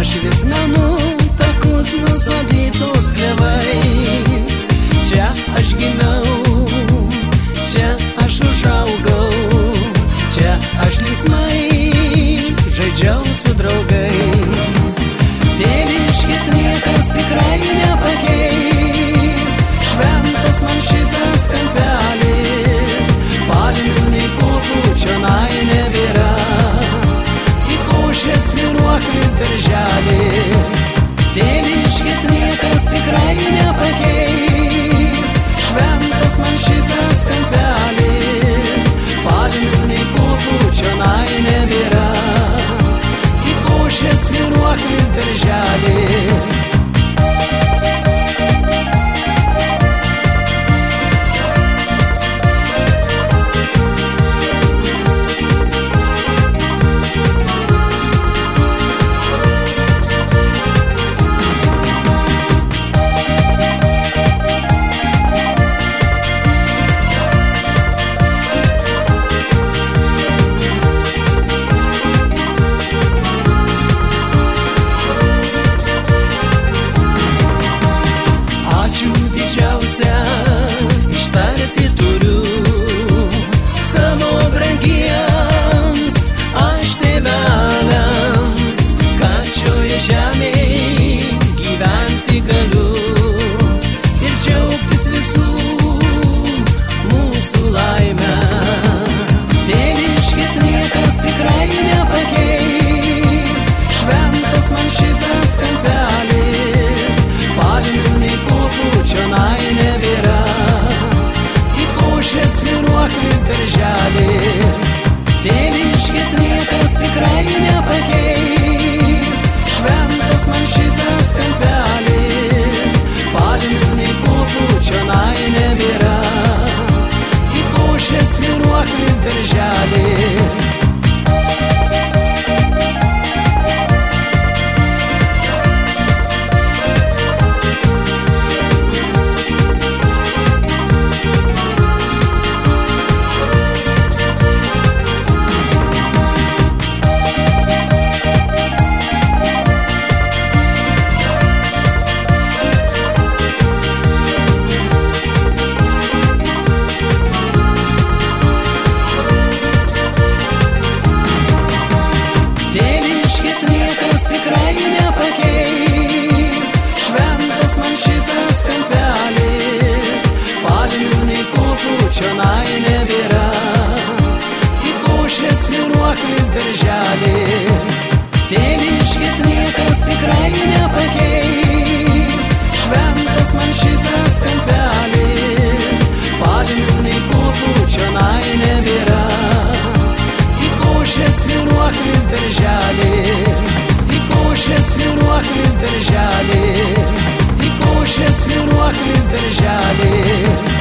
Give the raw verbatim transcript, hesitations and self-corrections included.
aš vis menu takus nusodytus klevais. Čia aš gimiau, čia aš užaugau, čia aš linksmai žaidžiau su draugais. Tėviškis niekas tikrai nepakeis, šventas man šitas kampelis, palmių nei kopų čionai nebėra, tik košės svyruoklis berželis. Tėviškis niekas tikrai nepakeis, šventas man šitas kampelis, palmių nei kopų čionai nebėra, tik košės svyruoklis berželis. Ištarti turiu savo brangiems aš tėveliams, kad šioje žemėje gyventi galiu ir džiaugtis visų mūsų laimę. Tėviškis niekas tikrai nepakeis, šventas man šitas kampelis, palmių nei kopų čionai nebėra, košės svyruoklis berželis. Tėviškis niekas tikrai nepakeis, šventas man šitas kampelis, palmių nei kopų čionai nebėra, tik košės svyruoklis berželis. Tėviškis niekas tikrai nepakeis, šventas man šitas kampelis, palmių nei kopų čionai nebėra, tik košės svyruoklis berželis. Tėviškis niekas tikrai nepakeis, šventas man šitas kampelis, palmių nei kopų čionai nebėra, tik košės svyruoklis berželis, tik košės svyruoklis berželis, tik košės svyruoklis berželis.